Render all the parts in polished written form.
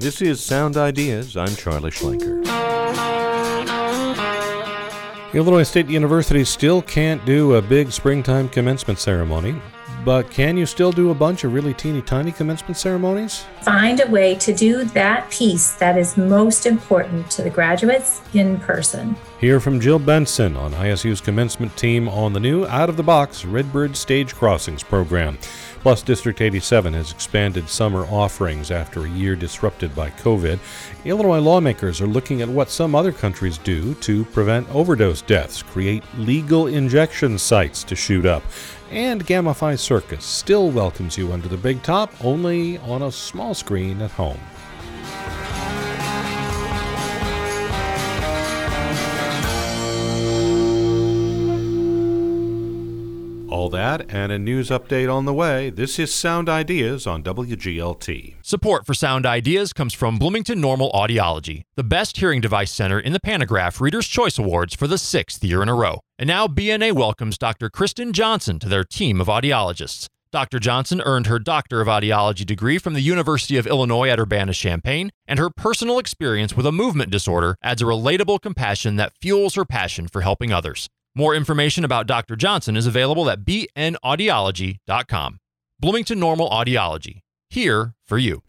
This is Sound Ideas. I'm Charlie Schlenker. Illinois State University still can't do a big springtime commencement ceremony, but can you still do a bunch of really teeny tiny commencement ceremonies? Find a way to do that piece that is most important to the graduates in person. Hear from Jill Benson on ISU's commencement team on the new out-of-the-box Redbird Stage Crossings program. Plus, District 87 has expanded summer offerings after a year disrupted by COVID. Illinois lawmakers are looking at what some other countries do to prevent overdose deaths, create legal injection sites to shoot up. And Gamma Phi Circus still welcomes you under the big top, only on a small screen at home. All that and a news update on the way. This is Sound Ideas on WGLT. Support for Sound Ideas comes from Bloomington Normal Audiology, the best hearing device center in the Panagraph Reader's Choice Awards for the 6th year in a row. And now BNA welcomes Dr. Kristen Johnson to their team of audiologists. Dr. Johnson earned her Doctor of Audiology degree from the University of Illinois at Urbana-Champaign, and her personal experience with a movement disorder adds a relatable compassion that fuels her passion for helping others. More information about Dr. Johnson is available at bnaudiology.com. Bloomington Normal Audiology, here for you.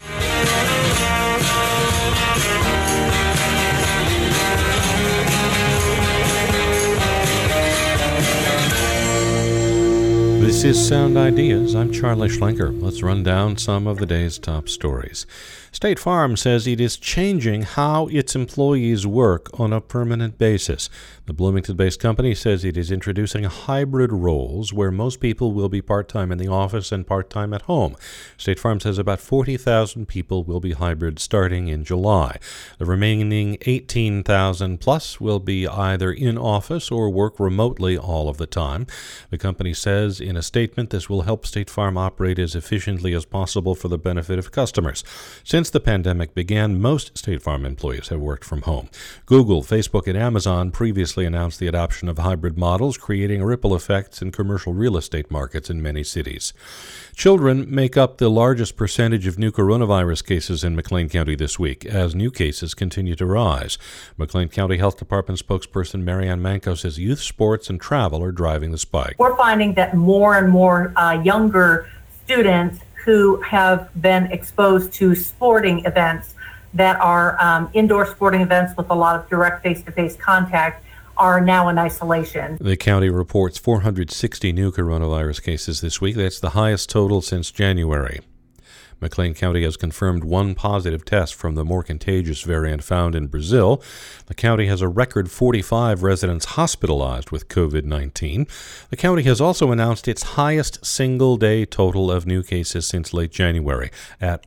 This is Sound Ideas. I'm Charlie Schlenker. Let's run down some of the day's top stories. State Farm says it is changing how its employees work on a permanent basis. The Bloomington-based company says it is introducing hybrid roles where most people will be part-time in the office and part-time at home. State Farm says about 40,000 people will be hybrid starting in July. The remaining 18,000 plus will be either in office or work remotely all of the time. The company says in a statement this will help State Farm operate as efficiently as possible for the benefit of customers. Since the pandemic began, most State Farm employees have worked from home. Google, Facebook, and Amazon previously announced the adoption of hybrid models, creating ripple effects in commercial real estate markets in many cities. Children make up the largest percentage of new coronavirus cases in McLean County this week, as new cases continue to rise. McLean County Health Department spokesperson Marianne Manco says youth sports and travel are driving the spike. We're finding that more and more younger students who have been exposed to sporting events that are indoor sporting events with a lot of direct face-to-face contact are now in isolation. The county reports 460 new coronavirus cases this week. That's the highest total since January. McLean County has confirmed one positive test from the more contagious variant found in Brazil. The county has a record 45 residents hospitalized with COVID-19. The county has also announced its highest single-day total of new cases since late January, at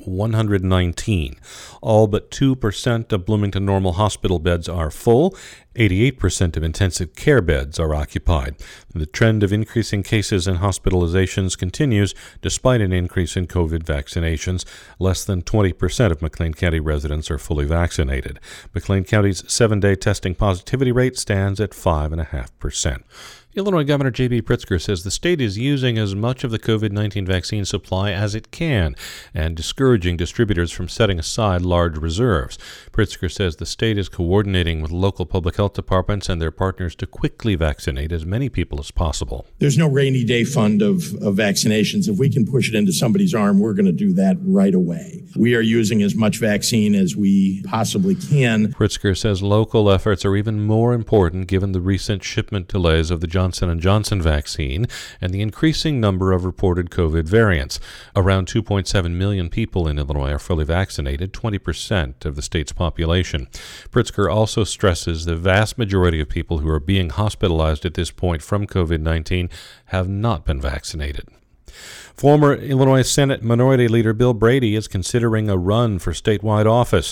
119. All but 2% of Bloomington Normal hospital beds are full. 88% of intensive care beds are occupied. The trend of increasing cases and hospitalizations continues despite an increase in COVID vaccinations. Less than 20% of McLean County residents are fully vaccinated. McLean County's 7-day testing positivity rate stands at 5.5%. Illinois Governor J.B. Pritzker says the state is using as much of the COVID-19 vaccine supply as it can and discouraging distributors from setting aside large reserves. Pritzker says the state is coordinating with local public health departments and their partners to quickly vaccinate as many people as possible. There's no rainy day fund of vaccinations. If we can push it into somebody's arm, we're going to do that right away. We are using as much vaccine as we possibly can. Pritzker says local efforts are even more important given the recent shipment delays of the Johnson & Johnson vaccine and the increasing number of reported COVID variants. Around 2.7 million people in Illinois are fully vaccinated, 20% of the state's population. Pritzker also stresses the vast majority of people who are being hospitalized at this point from COVID-19 have not been vaccinated. Former Illinois Senate Minority Leader Bill Brady is considering a run for statewide office.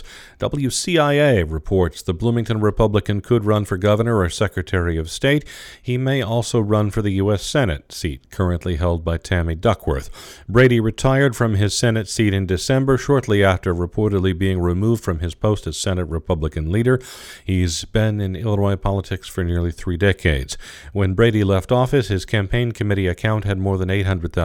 WCIA reports the Bloomington Republican could run for governor or secretary of state. He may also run for the U.S. Senate seat, currently held by Tammy Duckworth. Brady retired from his Senate seat in December, shortly after reportedly being removed from his post as Senate Republican leader. He's been in Illinois politics for nearly 3 decades. When Brady left office, his campaign committee account had more than $800,000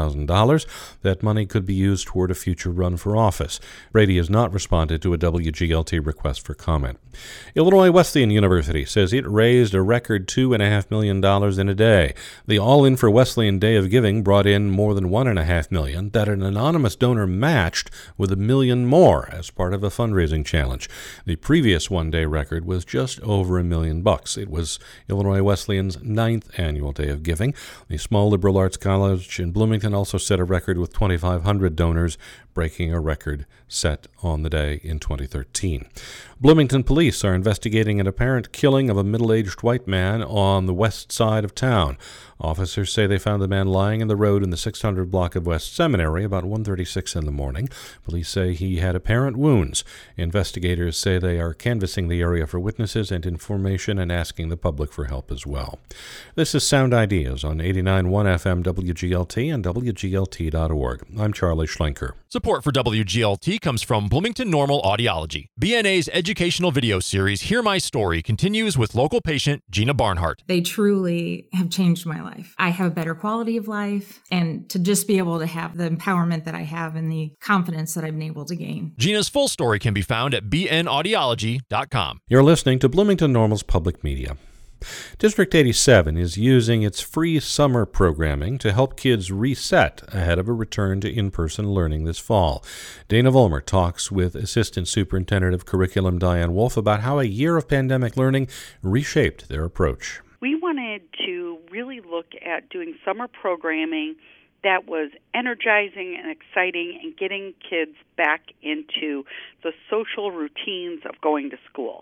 $100,000. That money could be used toward a future run for office. Brady has not responded to a WGLT request for comment. Illinois Wesleyan University says it raised a record $2.5 million in a day. The All-In for Wesleyan Day of Giving brought in more than $1.5 million that an anonymous donor matched with $1 million more as part of a fundraising challenge. The previous one-day record was just over $1 million. It was Illinois Wesleyan's 9th annual Day of Giving. The small liberal arts college in Bloomington also set a record with 2,500 donors, breaking a record set on the day in 2013. Bloomington police are investigating an apparent killing of a middle-aged white man on the west side of town. Officers say they found the man lying in the road in the 600 block of West Seminary about 1:36 in the morning. Police say he had apparent wounds. Investigators say they are canvassing the area for witnesses and information and asking the public for help as well. This is Sound Ideas on 89.1 FM WGLT and WGLT.org. I'm Charlie Schlenker. Support for WGLT comes from Bloomington Normal Audiology. BNA's educational video series, Hear My Story, continues with local patient Gina Barnhart. They truly have changed my life. I have a better quality of life, and to just be able to have the empowerment that I have and the confidence that I've been able to gain. Gina's full story can be found at bnaudiology.com. You're listening to Bloomington Normal's Public Media. District 87 is using its free summer programming to help kids reset ahead of a return to in-person learning this fall. Dana Vollmer talks with Assistant Superintendent of Curriculum Diane Wolf about how a year of pandemic learning reshaped their approach. We wanted to really look at doing summer programming that was energizing and exciting and getting kids back into the social routines of going to school.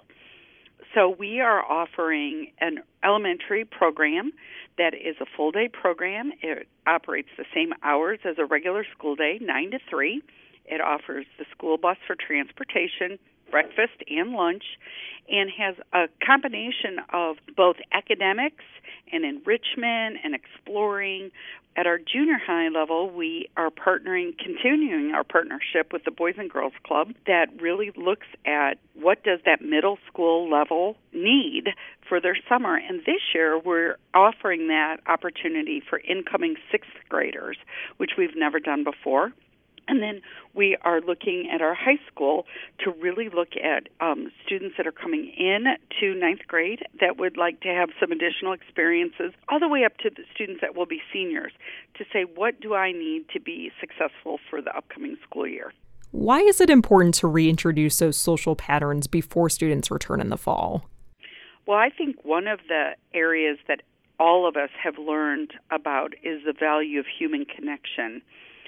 So we are offering an elementary program that is a full-day program. It operates the same hours as a regular school day, 9 to 3. It offers the school bus for transportation, breakfast and lunch, and has a combination of both academics and enrichment and exploring. At our junior high level, we are continuing our partnership with the Boys and Girls Club that really looks at what does that middle school level need for their summer. And this year, we're offering that opportunity for incoming sixth graders, which we've never done before. And then we are looking at our high school to really look at students that are coming in to ninth grade that would like to have some additional experiences, all the way up to the students that will be seniors, to say, what do I need to be successful for the upcoming school year? Why is it important to reintroduce those social patterns before students return in the fall? Well, I think one of the areas that all of us have learned about is the value of human connection.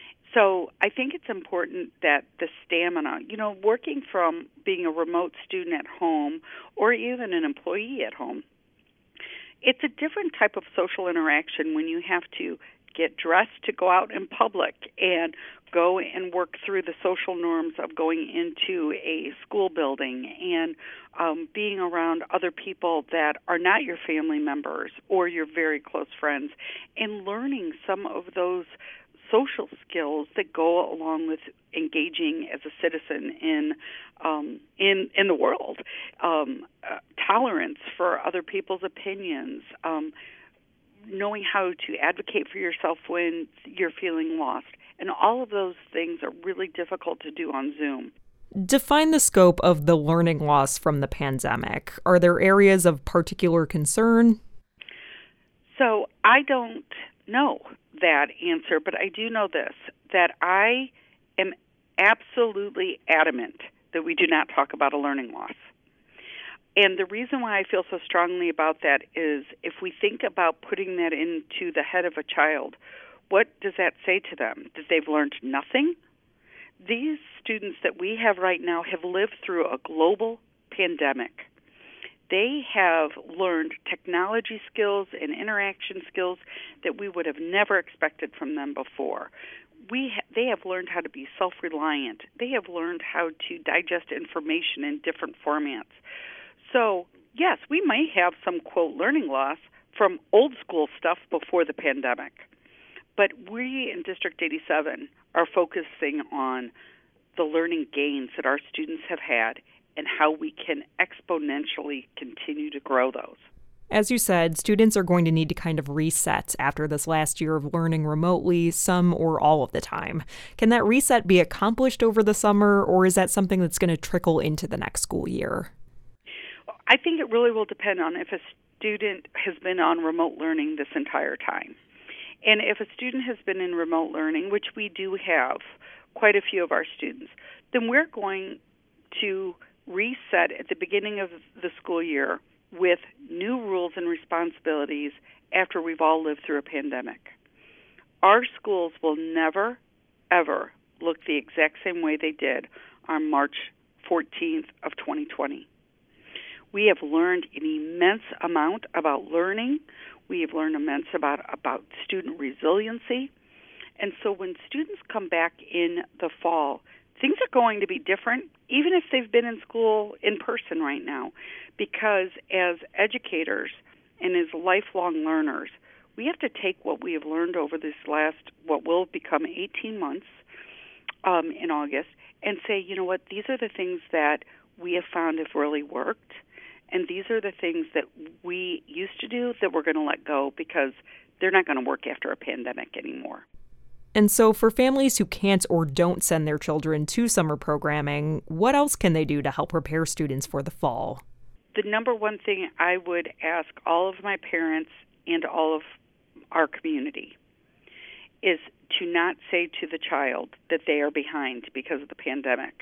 So I think it's important that the stamina, working from being a remote student at home or even an employee at home, it's a different type of social interaction when you have to get dressed to go out in public and go and work through the social norms of going into a school building and being around other people that are not your family members or your very close friends, and learning some of those social skills that go along with engaging as a citizen in the world, tolerance for other people's opinions, knowing how to advocate for yourself when you're feeling lost. And all of those things are really difficult to do on Zoom. Define the scope of the learning loss from the pandemic. Are there areas of particular concern? So I don't know that answer, but I do know this, that I am absolutely adamant that we do not talk about a learning loss. And the reason why I feel so strongly about that is if we think about putting that into the head of a child, what does that say to them? That they've learned nothing? These students that we have right now have lived through a global pandemic. They have learned technology skills and interaction skills that we would have never expected from them before. They have learned how to be self-reliant. They have learned how to digest information in different formats. So, yes, we may have some, quote, learning loss from old school stuff before the pandemic. But we in District 87 are focusing on the learning gains that our students have had and how we can exponentially continue to grow those. As you said, students are going to need to kind of reset after this last year of learning remotely, some or all of the time. Can that reset be accomplished over the summer, or is that something that's going to trickle into the next school year? I think it really will depend on if a student has been on remote learning this entire time. And if a student has been in remote learning, which we do have quite a few of our students, then we're going to reset at the beginning of the school year with new rules and responsibilities after we've all lived through a pandemic. Our schools will never, ever look the exact same way they did on March 14th of 2020. We have learned an immense amount about learning. We have learned immense about student resiliency. And so when students come back in the fall, things are going to be different, even if they've been in school in person right now, because as educators and as lifelong learners, we have to take what we have learned over this last, what will become 18 months in August, and say, you know what, these are the things that we have found have really worked, and these are the things that we used to do that we're going to let go because they're not going to work after a pandemic anymore. And so for families who can't or don't send their children to summer programming, what else can they do to help prepare students for the fall? The number one thing I would ask all of my parents and all of our community is to not say to the child that they are behind because of the pandemic.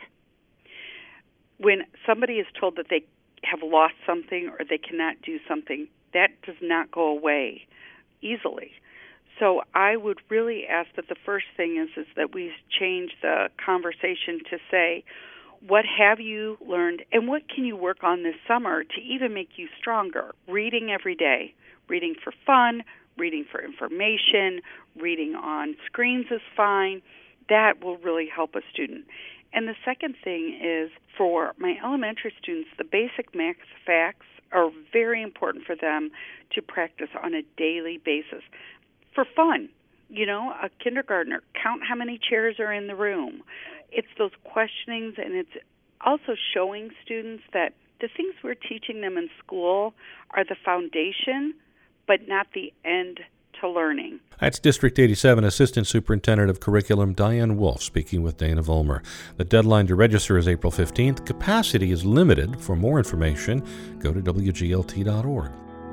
When somebody is told that they have lost something or they cannot do something, that does not go away easily. So I would really ask that the first thing is that we change the conversation to say, what have you learned and what can you work on this summer to even make you stronger? Reading every day, reading for fun, reading for information, reading on screens is fine. That will really help a student. And the second thing is for my elementary students, the basic math facts are very important for them to practice on a daily basis. For fun, you know, a kindergartner, count how many chairs are in the room. It's those questionings, and it's also showing students that the things we're teaching them in school are the foundation, but not the end to learning. That's District 87 Assistant Superintendent of Curriculum Diane Wolf speaking with Dana Vollmer. The deadline to register is April 15th. Capacity is limited. For more information, go to WGLT.org.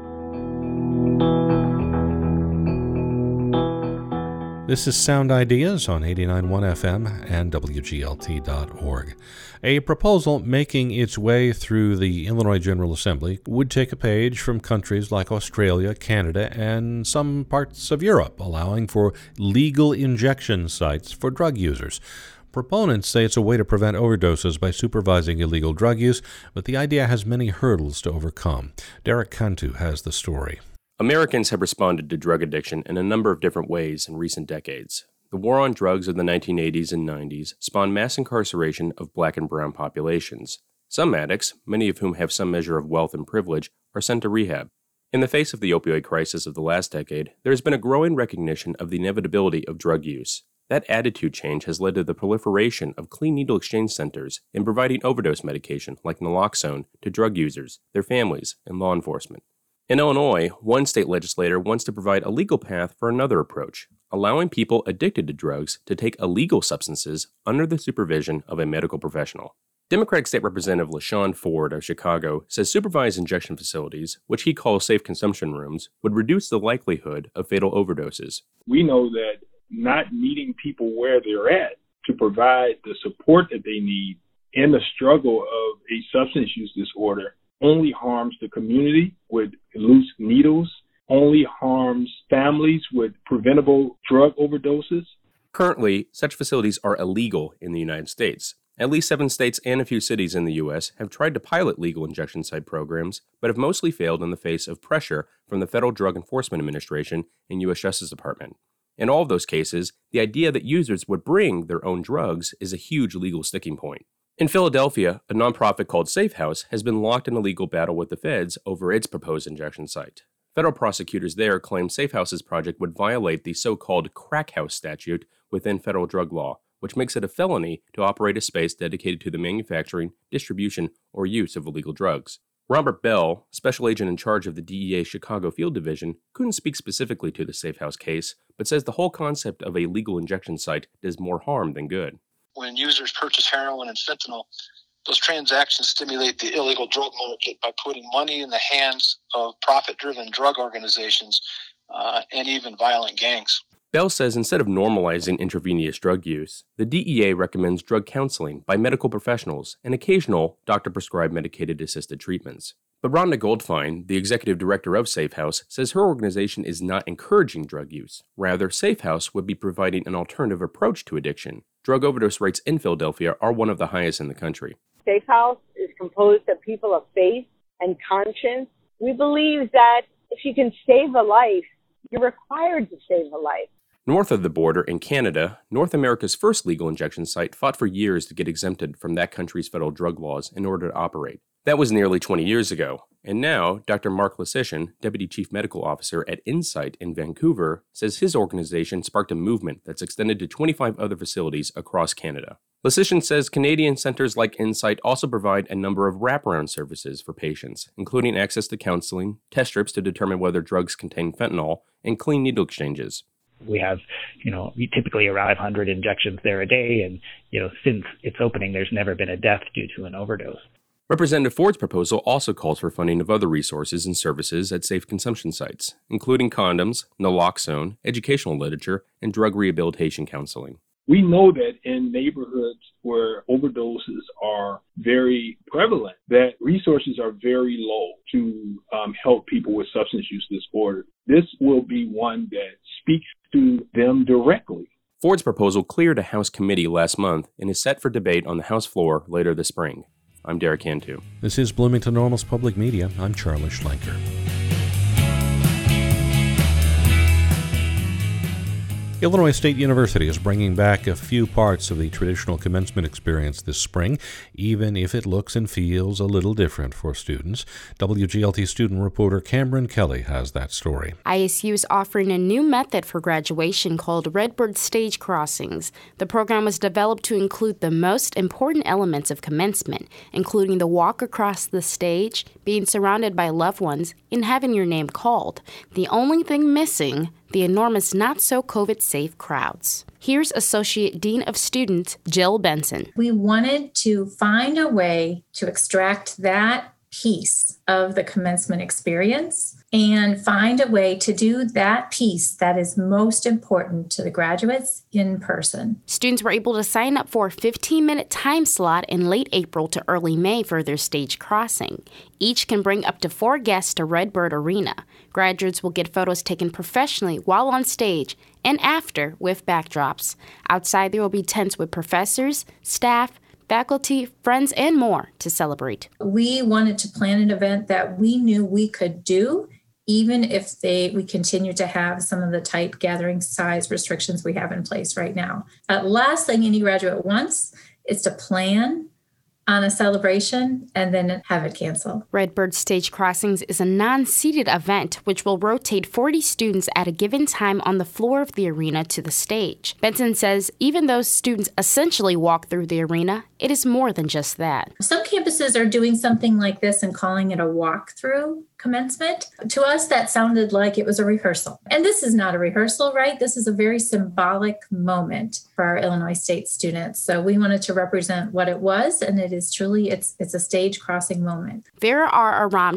This is Sound Ideas on 89.1 FM and WGLT.org. A proposal making its way through the Illinois General Assembly would take a page from countries like Australia, Canada, and some parts of Europe, allowing for legal injection sites for drug users. Proponents say it's a way to prevent overdoses by supervising illegal drug use, but the idea has many hurdles to overcome. Derek Cantu has the story. Americans have responded to drug addiction in a number of different ways in recent decades. The war on drugs of the 1980s and 90s spawned mass incarceration of black and brown populations. Some addicts, many of whom have some measure of wealth and privilege, are sent to rehab. In the face of the opioid crisis of the last decade, there has been a growing recognition of the inevitability of drug use. That attitude change has led to the proliferation of clean needle exchange centers in providing overdose medication like naloxone to drug users, their families, and law enforcement. In Illinois, one state legislator wants to provide a legal path for another approach, allowing people addicted to drugs to take illegal substances under the supervision of a medical professional. Democratic State Representative LaShawn Ford of Chicago says supervised injection facilities, which he calls safe consumption rooms, would reduce the likelihood of fatal overdoses. We know that not meeting people where they're at to provide the support that they need in the struggle of a substance use disorder only harms the community with loose needles, only harms families with preventable drug overdoses. Currently, such facilities are illegal in the United States. At least 7 states and a few cities in the U.S. have tried to pilot legal injection site programs, but have mostly failed in the face of pressure from the Federal Drug Enforcement Administration and U.S. Justice Department. In all of those cases, the idea that users would bring their own drugs is a huge legal sticking point. In Philadelphia, a nonprofit called Safe House has been locked in a legal battle with the feds over its proposed injection site. Federal prosecutors there claim Safe House's project would violate the so-called crack house statute within federal drug law, which makes it a felony to operate a space dedicated to the manufacturing, distribution, or use of illegal drugs. Robert Bell, special agent in charge of the DEA Chicago Field Division, couldn't speak specifically to the Safe House case, but says the whole concept of a legal injection site does more harm than good. When users purchase heroin and fentanyl, those transactions stimulate the illegal drug market by putting money in the hands of profit-driven drug organizations and even violent gangs. Bell says instead of normalizing intravenous drug use, the DEA recommends drug counseling by medical professionals and occasional doctor-prescribed medicated assisted treatments. But Rhonda Goldfein, the executive director of Safe House, says her organization is not encouraging drug use. Rather, Safe House would be providing an alternative approach to addiction. Drug overdose rates in Philadelphia are one of the highest in the country. Safe House is composed of people of faith and conscience. We believe that if you can save a life, you're required to save a life. North of the border, in Canada, North America's first legal injection site fought for years to get exempted from that country's federal drug laws in order to operate. That was nearly 20 years ago. And now, Dr. Mark Lesishin, Deputy Chief Medical Officer at Insight in Vancouver, says his organization sparked a movement that's extended to 25 other facilities across Canada. Lesishin says Canadian centers like Insight also provide a number of wraparound services for patients, including access to counseling, test strips to determine whether drugs contain fentanyl, and clean needle exchanges. We have, we typically arrive 100 injections there a day, and, since its opening, there's never been a death due to an overdose. Representative Ford's proposal also calls for funding of other resources and services at safe consumption sites, including condoms, naloxone, educational literature, and drug rehabilitation counseling. We know that in neighborhoods where overdoses are very prevalent, that resources are very low to help people with substance use disorder. This will be one that speaks to them directly. Ford's proposal cleared a House committee last month and is set for debate on the House floor later this spring. I'm Derek Cantu. This is Bloomington Normal's Public Media. I'm Charlie Schlenker. Illinois State University is bringing back a few parts of the traditional commencement experience this spring, even if it looks and feels a little different for students. WGLT student reporter Cameron Kelly has that story. ISU is offering a new method for graduation called Redbird Stage Crossings. The program was developed to include the most important elements of commencement, including the walk across the stage, being surrounded by loved ones, and having your name called. The only thing missing, the enormous not-so-COVID-safe crowds. Here's Associate Dean of Students, Jill Benson. We wanted to find a way to extract that piece of the commencement experience and find a way to do that piece that is most important to the graduates in person. Students were able to sign up for a 15-minute time slot in late April to early May for their stage crossing. Each can bring up to 4 guests to Redbird Arena. Graduates will get photos taken professionally while on stage and after with backdrops. Outside there will be tents with professors, staff, faculty, friends, and more to celebrate. We wanted to plan an event that we knew we could do, even if we continue to have some of the tight gathering size restrictions we have in place right now. Last thing any graduate wants is to plan on a celebration and then have it cancel. Redbird Stage Crossings is a non-seated event which will rotate 40 students at a given time on the floor of the arena to the stage. Benson says even though students essentially walk through the arena, it is more than just that. Some campuses are doing something like this and calling it a walkthrough commencement. To us, that sounded like it was a rehearsal. And this is not a rehearsal, right? This is a very symbolic moment for our Illinois State students. So we wanted to represent what it was, and it is truly, it's a stage crossing moment. There are around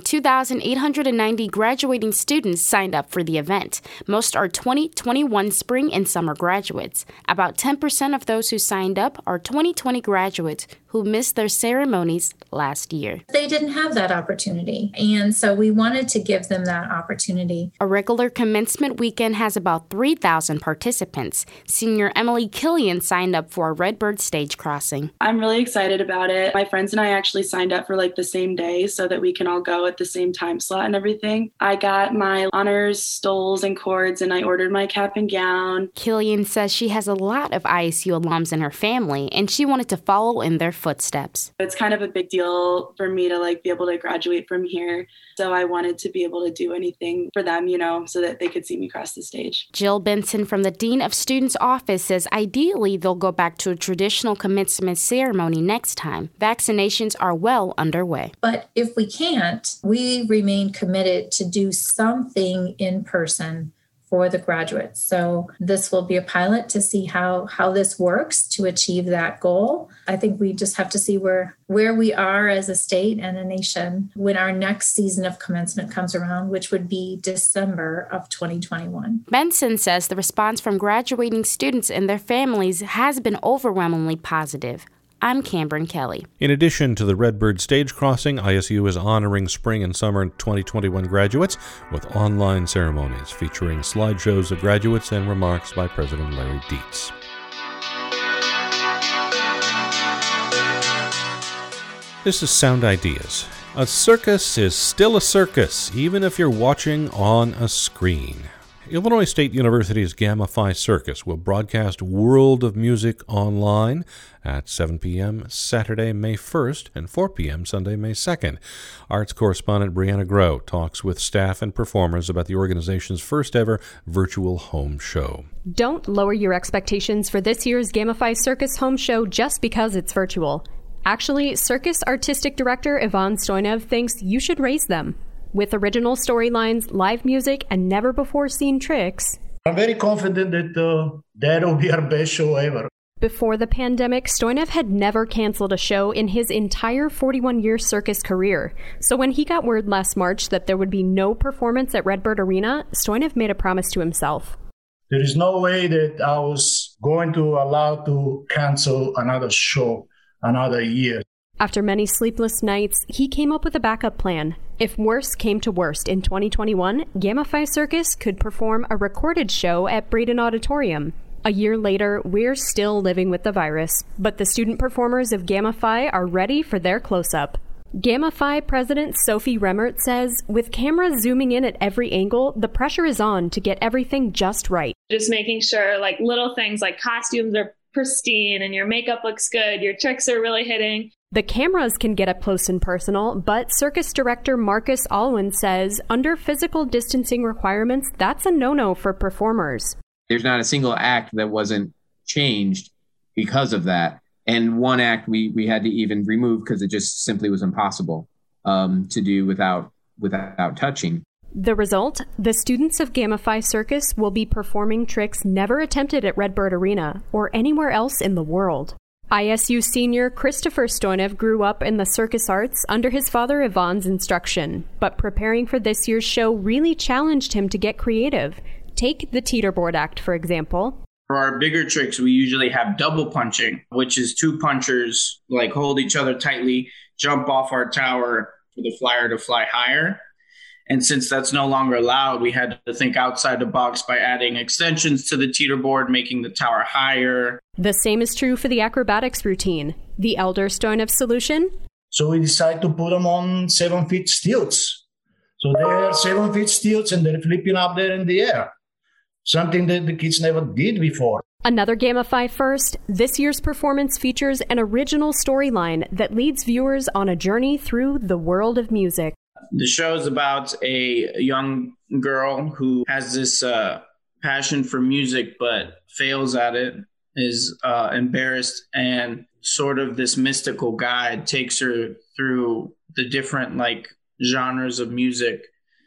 2,890 graduating students signed up for the event. Most are 2021 spring and summer graduates. About 10% of those who signed up are 2020 graduates who missed their ceremonies last year. They didn't have that opportunity, and so we wanted to give them that opportunity. A regular commencement weekend has about 3,000 participants. Senior Emily Killian signed up for a Redbird Stage Crossing. I'm really excited about it. My friends and I actually signed up for the same day so that we can all go at the same time slot and everything. I got my honors stoles and cords, and I ordered my cap and gown. Killian says she has a lot of ISU alums in her family, and she wanted to follow in their footsteps. It's kind of a big deal for me to be able to graduate from here. So I wanted to be able to do anything for them, so that they could see me cross the stage. Jill Benson from the Dean of Students office says ideally they'll go back to a traditional commencement ceremony next time. Vaccinations are well underway. But if we can't, we remain committed to do something in person for the graduates. So this will be a pilot to see how this works to achieve that goal. I think we just have to see where we are as a state and a nation when our next season of commencement comes around, which would be December of 2021. Benson says the response from graduating students and their families has been overwhelmingly positive. I'm Cameron Kelly. In addition to the Redbird Stage Crossing, ISU is honoring spring and summer 2021 graduates with online ceremonies featuring slideshows of graduates and remarks by President Larry Dietz. This is Sound Ideas. A circus is still a circus, even if you're watching on a screen. Illinois State University's Gamma Phi Circus will broadcast World of Music online at 7 p.m. Saturday, May 1st and 4 p.m. Sunday, May 2nd. Arts correspondent Brianna Groh talks with staff and performers about the organization's first ever virtual home show. Don't lower your expectations for this year's Gamma Phi Circus home show just because it's virtual. Actually, Circus Artistic Director Ivan Stoinev thinks you should raise them. With original storylines, live music, and never-before-seen tricks. I'm very confident that that will be our best show ever. Before the pandemic, Stoinev had never canceled a show in his entire 41-year circus career. So when he got word last March that there would be no performance at Redbird Arena, Stoinev made a promise to himself. There is no way that I was going to allow to cancel another show, another year. After many sleepless nights, he came up with a backup plan. If worst came to worst in 2021, Gamma Phi Circus could perform a recorded show at Braden Auditorium. A year later, we're still living with the virus, but the student performers of Gamma Phi are ready for their close-up. Gamma Phi President Sophie Remmert says, with cameras zooming in at every angle, the pressure is on to get everything just right. Just making sure little things like costumes are pristine and your makeup looks good, your tricks are really hitting. The cameras can get up close and personal, but circus director Marcus Alwyn says under physical distancing requirements, that's a no-no for performers. There's not a single act that wasn't changed because of that. And one act we had to even remove because it just simply was impossible to do without touching. The result? The students of Gamma Phi Circus will be performing tricks never attempted at Redbird Arena or anywhere else in the world. ISU senior Christopher Stoinev grew up in the circus arts under his father Ivan's instruction, but preparing for this year's show really challenged him to get creative. Take the teeterboard act, for example. For our bigger tricks, we usually have double punching, which is two punchers hold each other tightly, jump off our tower for the flyer to fly higher. And since that's no longer allowed, we had to think outside the box by adding extensions to the teeterboard, making the tower higher. The same is true for the acrobatics routine. The Elder Stoinev solution? So we decided to put them on 7-foot stilts. So they're 7-foot stilts and they're flipping up there in the air. Something that the kids never did before. Another Gamma Phi first, this year's performance features an original storyline that leads viewers on a journey through the world of music. The show is about a young girl who has this passion for music but fails at it, is embarrassed, and sort of this mystical guide takes her through the different genres of music,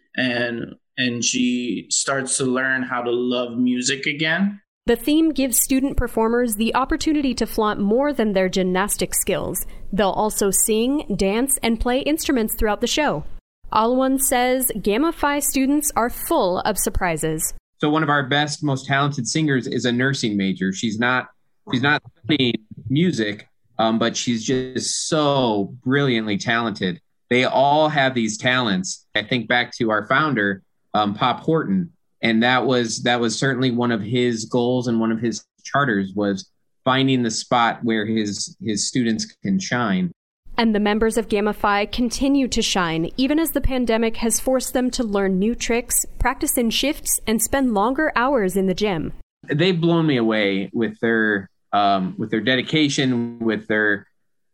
and she starts to learn how to love music again. The theme gives student performers the opportunity to flaunt more than their gymnastic skills. They'll also sing, dance, and play instruments throughout the show. Alwyn says Gamma Phi students are full of surprises. So one of our best, most talented singers is a nursing major. She's not studying music, but she's just so brilliantly talented. They all have these talents. I think back to our founder, Pop Horton, and that was certainly one of his goals and one of his charters was finding the spot where his students can shine. And the members of Gamma Phi continue to shine, even as the pandemic has forced them to learn new tricks, practice in shifts, and spend longer hours in the gym. They've blown me away with their dedication, with their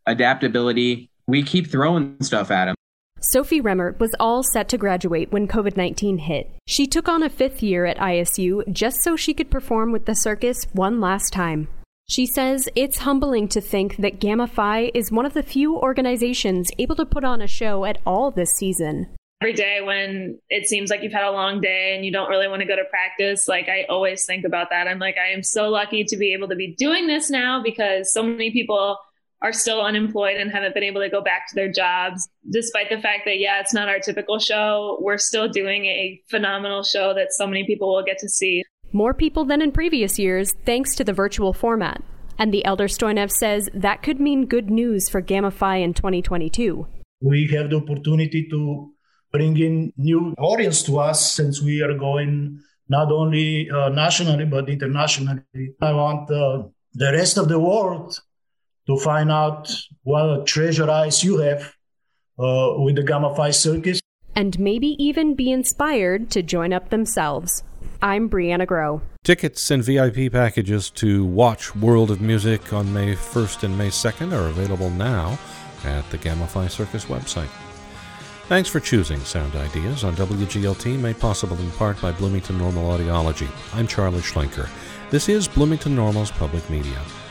adaptability. We keep throwing stuff at them. Sophie Remmert was all set to graduate when COVID-19 hit. She took on a 5th year at ISU just so she could perform with the circus one last time. She says it's humbling to think that Gamma Phi is one of the few organizations able to put on a show at all this season. Every day when it seems like you've had a long day and you don't really want to go to practice, like I always think about that. I'm like, I am so lucky to be able to be doing this now because so many people are still unemployed and haven't been able to go back to their jobs. Despite the fact that, yeah, it's not our typical show, we're still doing a phenomenal show that so many people will get to see. More people than in previous years, thanks to the virtual format. And the Elder Stoinev says that could mean good news for Gamma Phi in 2022. We have the opportunity to bring in new audience to us since we are going not only nationally but internationally. I want the rest of the world to find out what a treasure eyes you have with the Gamma Phi Circus. And maybe even be inspired to join up themselves. I'm Brianna Groh. Tickets and VIP packages to watch World of Music on May 1st and May 2nd are available now at the Gamma Phi Circus website. Thanks for choosing Sound Ideas on WGLT, made possible in part by Bloomington Normal Audiology. I'm Charlie Schlenker. This is Bloomington Normal's Public Media.